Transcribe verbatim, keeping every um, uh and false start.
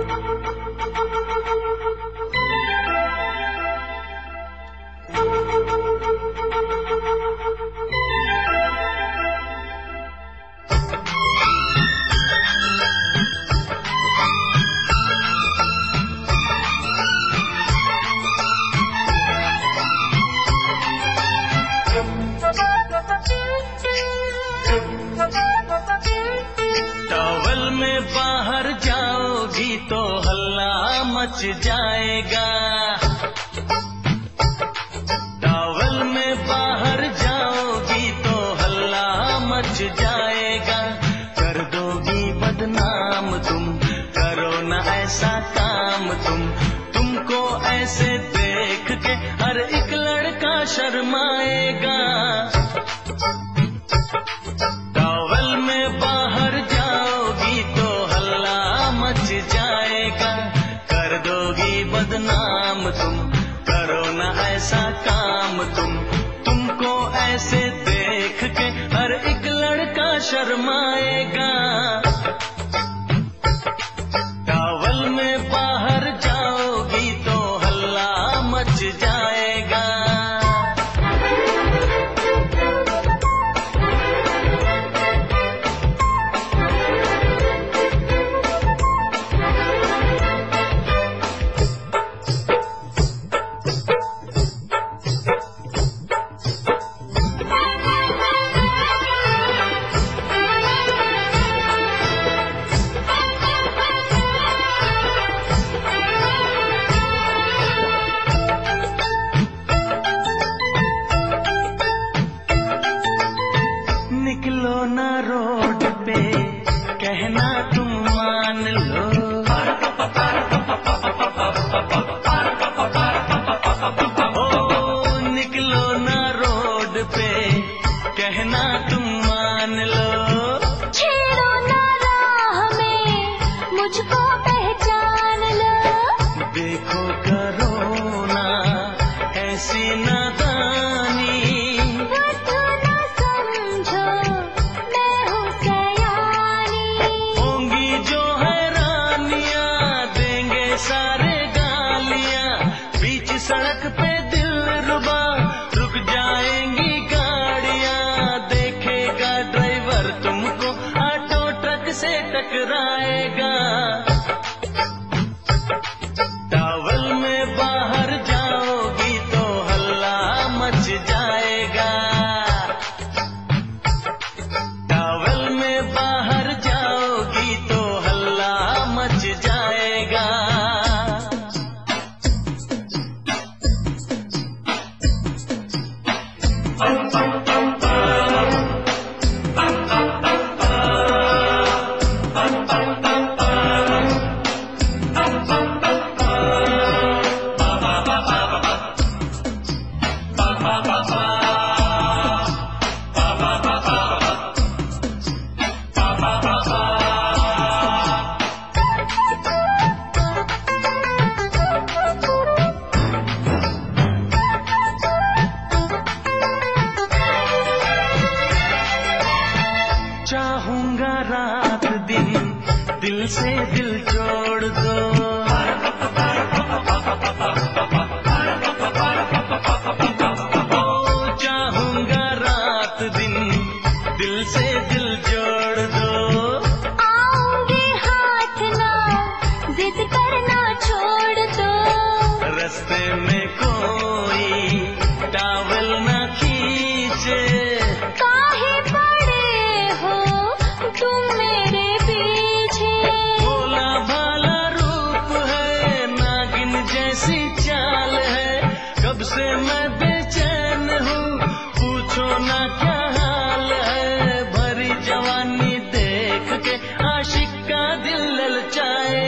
Much जाएगा। Towel में बाहर जाओगी तो हल्ला मच जाएगा। कर दोगी बदनाम तुम, करो न ऐसा काम तुम। तुमको ऐसे देख के हर एक लड़का शर्माएगा। टॉवल में बाहर जाओगी तो हल्ला मच जाएगा। कर दोगी बदनाम तुम, करो न ऐसा काम तुम। तुमको ऐसे देख के हर एक लड़का शर्माएगा। टॉवल में बाहर जाओगी तो हल्ला मच जाएगा। निकलो ना रोड पे, कहना तुम मान लो। ओ निकलो ना रोड पे, कहना तुम मान लो। छेड़ो ना राह में, मुझको पहचान लो। देखो करो ना ऐसी नादानी, सड़क पे दिल रुबा रुक जाएंगी गाड़ियां। देखेगा ड्राइवर तुमको ऑटो ट्रक से टकराएगा। टॉवल में बाहर जाओगी तो हल्ला मच जाएगा। टॉवल में बाहर जाओगी तो हल्ला मच जाएगा। चाहूंगा रात दिन दिल से दिल जोड़ दो। ओ चाहूंगा रात दिन दिल से दिल जोड़ दो। आऊंगी हाथ ना जिद करना छोड़ दो। रास्ते में कोई टॉवल ना खींचे। काहे पड़े हो तुम मेरे पीछे। भोला भाला रूप है, नागिन जैसी चाल है। कब से मैं बेचैन हूँ, पूछो ना क्या हाल है। भरी जवानी देख के आशिक का दिल ललचाए।